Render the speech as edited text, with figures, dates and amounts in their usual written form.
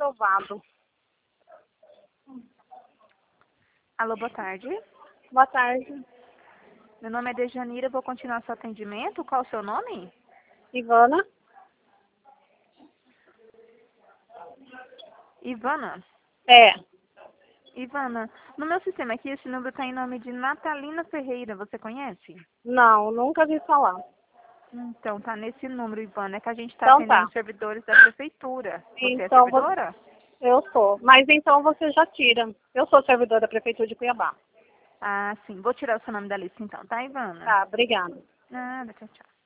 aprovado. Alô, boa tarde. Boa tarde. Meu nome é Dejanira, eu vou continuar seu atendimento. Qual o seu nome? Ivana? Ivana. É. Ivana, no meu sistema aqui, esse número está em nome de Natalina Ferreira. Você conhece? Não, nunca vi falar. Então, tá nesse número, Ivana. É que a gente está Então atendendo tá. os servidores da prefeitura. Você é Então você... servidora? Eu sou. Mas então você já tira. Eu sou servidora da Prefeitura de Cuiabá. Ah, sim. Vou tirar o seu nome da lista então, tá, Ivana? Tá, obrigada. Nada, tchau, tchau.